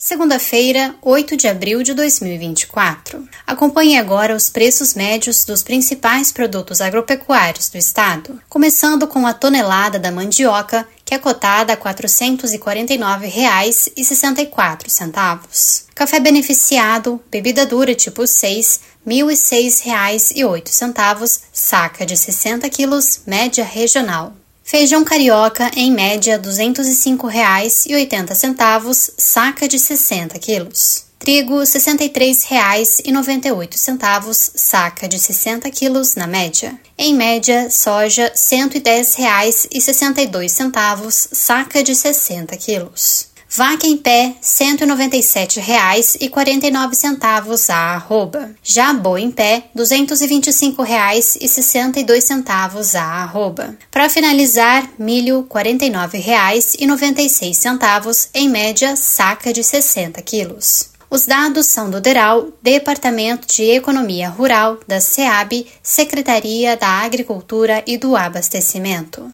Segunda-feira, 8 de abril de 2024. Acompanhe agora os preços médios dos principais produtos agropecuários do estado, começando com a tonelada da mandioca, que é cotada a R$ 449,64. Café beneficiado, bebida dura tipo 6, R$ 1.006,08, saca de 60 quilos, média regional. Feijão carioca, em média, R$ 205,80, saca de 60 quilos. Trigo, R$ 63,98, saca de 60 quilos na média. Em média, soja, R$ 110,62, saca de 60 quilos. Vaca em pé, R$ 197,49 a arroba. Já boi em pé, R$ 225,62 a arroba. Para finalizar, milho, R$ 49,96, em média, saca de 60 quilos. Os dados são do DERAL, Departamento de Economia Rural, da SEAB, Secretaria da Agricultura e do Abastecimento.